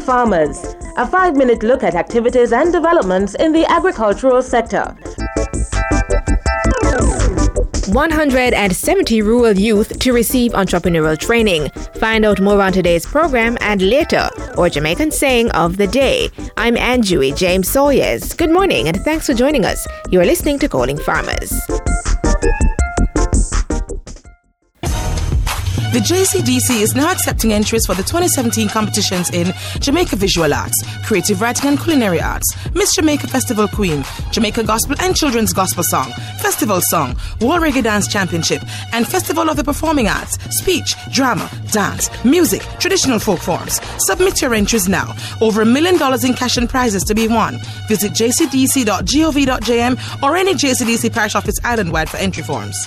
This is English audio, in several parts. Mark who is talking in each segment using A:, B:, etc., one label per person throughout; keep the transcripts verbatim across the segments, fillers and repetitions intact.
A: Farmers, a five-minute look at activities and developments in the agricultural sector.
B: one hundred seventy rural youth to receive entrepreneurial training. Find out more on today's program and later, or Jamaican saying of the day. I'm Anjui James Sawyers. Good morning and thanks for joining us. You are listening to Calling Farmers.
C: The J C D C is now accepting entries for the twenty seventeen competitions in Jamaica Visual Arts, Creative Writing and Culinary Arts, Miss Jamaica Festival Queen, Jamaica Gospel and Children's Gospel Song, Festival Song, World Reggae Dance Championship, and Festival of the Performing Arts, Speech, Drama, Dance, Music, Traditional Folk Forms. Submit your entries now. Over a million dollars in cash and prizes to be won. Visit j c d c dot gov dot j m or any J C D C parish office island-wide for entry forms.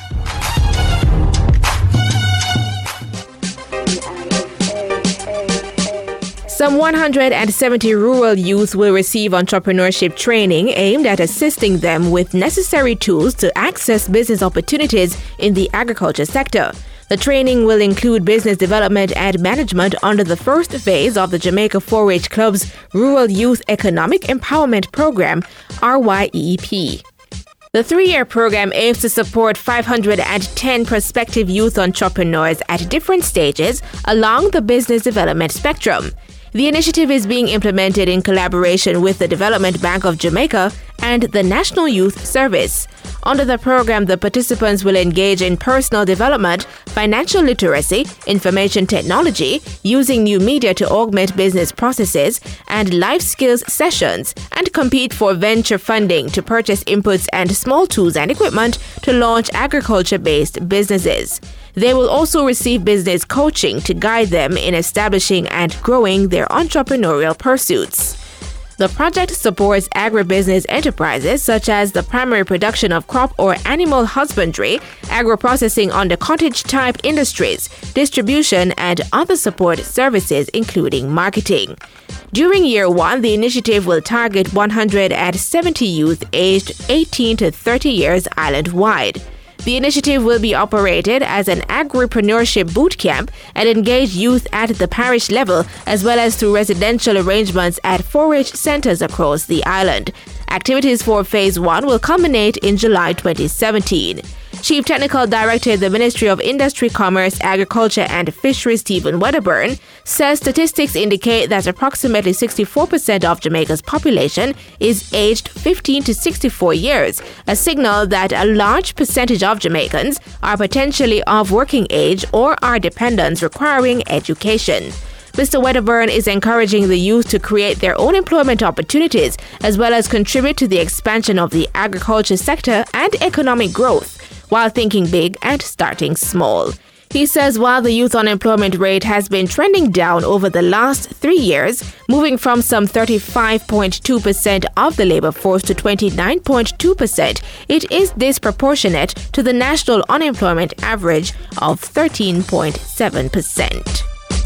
B: Some one hundred seventy rural youth will receive entrepreneurship training aimed at assisting them with necessary tools to access business opportunities in the agriculture sector. The training will include business development and management under the first phase of the Jamaica four H Club's Rural Youth Economic Empowerment Program, R Y E E P. The three-year program aims to support five hundred ten prospective youth entrepreneurs at different stages along the business development spectrum. The initiative is being implemented in collaboration with the Development Bank of Jamaica and the National Youth Service. Under the program, the participants will engage in personal development, financial literacy, information technology, using new media to augment business processes, and life skills sessions, and compete for venture funding to purchase inputs and small tools and equipment to launch agriculture-based businesses. They will also receive business coaching to guide them in establishing and growing their entrepreneurial pursuits. The project supports agribusiness enterprises such as the primary production of crop or animal husbandry, agro-processing under cottage-type industries, distribution, and other support services, including marketing. During year one, the initiative will target one hundred seventy youth aged eighteen to thirty years island-wide. The initiative will be operated as an agripreneurship boot camp and engage youth at the parish level as well as through residential arrangements at four H centers across the island. Activities for Phase one will culminate in July twenty seventeen. Chief Technical Director of the Ministry of Industry, Commerce, Agriculture and Fisheries, Stephen Wedderburn, says statistics indicate that approximately sixty-four percent of Jamaica's population is aged fifteen to sixty-four years, a signal that a large percentage of Jamaicans are potentially of working age or are dependents requiring education. Mister Wedderburn is encouraging the youth to create their own employment opportunities as well as contribute to the expansion of the agriculture sector and economic growth, while thinking big and starting small. He says while the youth unemployment rate has been trending down over the last three years, moving from some thirty-five point two percent of the labor force to twenty-nine point two percent, it is disproportionate to the national unemployment average of thirteen point seven percent.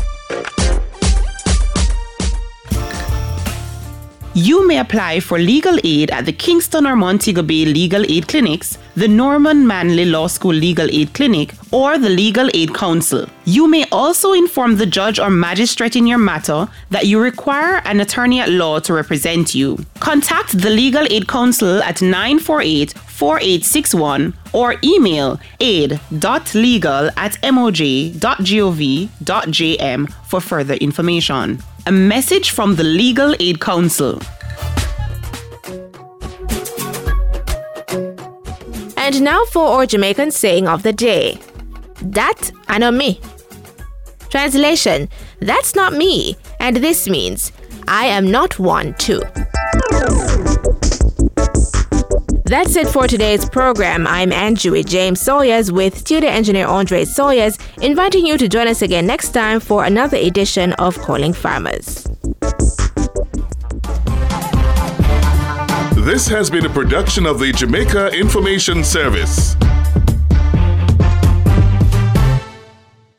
D: You may apply for legal aid at the Kingston or Montego Bay Legal Aid Clinics, the Norman Manley Law School Legal Aid Clinic, or the Legal Aid Council. You may also inform the judge or magistrate in your matter that you require an attorney at law to represent you. Contact the Legal Aid Council at nine four eight, four eight six one or email aid dot legal at m o j dot gov dot j m for further information. A message from the Legal Aid Council.
B: And now for our Jamaican saying of the day. That I know me. Translation: that's not me, and this means I am not one too. That's it for today's program. I'm Anjui James Sawyers with studio engineer Andre Sawyers, inviting you to join us again next time for another edition of Calling Farmers.
E: This has been a production of the Jamaica Information Service.